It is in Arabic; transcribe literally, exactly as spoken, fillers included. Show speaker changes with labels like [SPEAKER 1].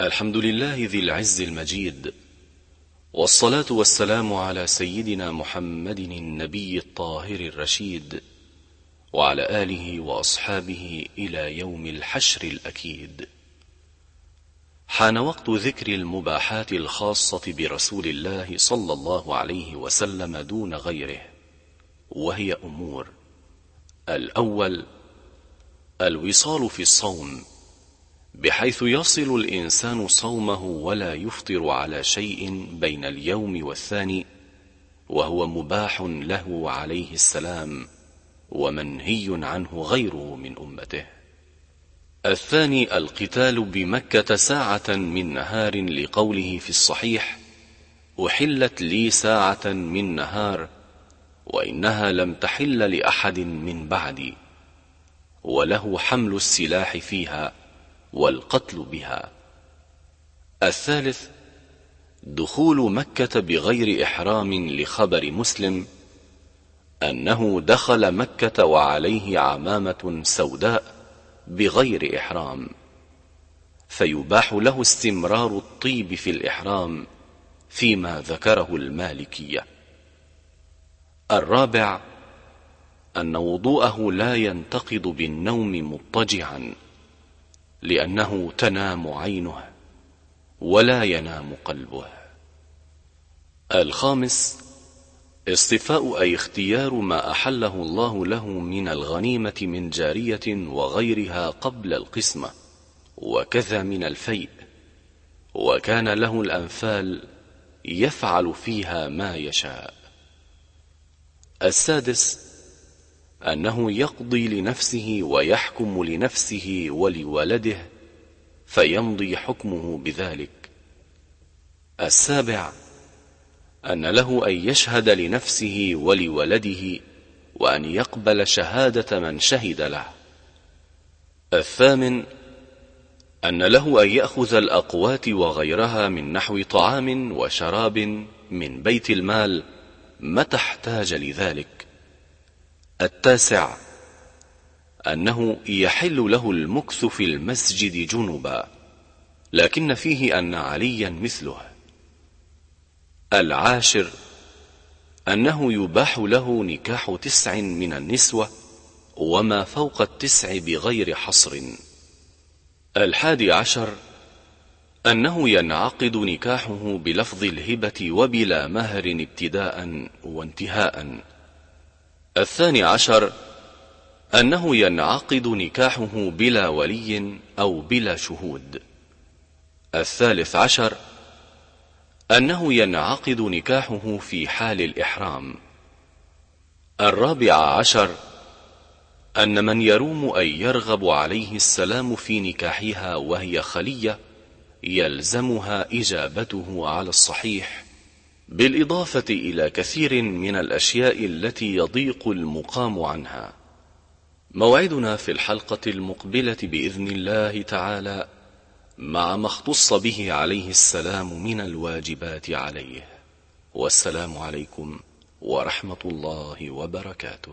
[SPEAKER 1] الحمد لله ذي العز المجيد، والصلاة والسلام على سيدنا محمد النبي الطاهر الرشيد، وعلى آله وأصحابه إلى يوم الحشر الأكيد. حان وقت ذكر المباحات الخاصة برسول الله صلى الله عليه وسلم دون غيره، وهي أمور: الأول الوصال في الصوم، بحيث يصل الإنسان صومه ولا يفطر على شيء بين اليوم والثاني، وهو مباح له عليه السلام ومنهي عنه غيره من أمته. الثاني القتال بمكة ساعة من نهار، لقوله في الصحيح: أحلت لي ساعة من نهار وإنها لم تحل لأحد من بعدي، وله حمل السلاح فيها والقتل بها. الثالث دخول مكة بغير إحرام، لخبر مسلم أنه دخل مكة وعليه عمامة سوداء بغير إحرام، فيباح له استمرار الطيب في الإحرام فيما ذكره المالكية. الرابع أن وضوءه لا ينتقض بالنوم مضطجعا، لأنه تنام عينه ولا ينام قلبه. الخامس اصطفاء أي اختيار ما أحله الله له من الغنيمة من جارية وغيرها قبل القسمة، وكذا من الفيء، وكان له الأنفال يفعل فيها ما يشاء. السادس أنه يقضي لنفسه ويحكم لنفسه ولولده، فيمضي حكمه بذلك. السابع أن له أن يشهد لنفسه ولولده، وأن يقبل شهادة من شهد له. الثامن أن له أن يأخذ الأقوات وغيرها من نحو طعام وشراب من بيت المال متى احتاج لذلك. التاسع أنه يحل له المكث في المسجد جنبا، لكن فيه أن عليا مثله. العاشر أنه يباح له نكاح تسع من النسوة، وما فوق التسع بغير حصر. الحادي عشر أنه ينعقد نكاحه بلفظ الهبة وبلا مهر ابتداء وانتهاء. الثاني عشر أنه ينعقد نكاحه بلا ولي أو بلا شهود. الثالث عشر أنه ينعقد نكاحه في حال الإحرام. الرابع عشر أن من يروم أن يرغب عليه السلام في نكاحها وهي خلية يلزمها إجابته على الصحيح، بالإضافة إلى كثير من الأشياء التي يضيق المقام عنها. موعدنا في الحلقة المقبلة بإذن الله تعالى مع ما اختص به عليه السلام من الواجبات عليه. والسلام عليكم ورحمة الله وبركاته.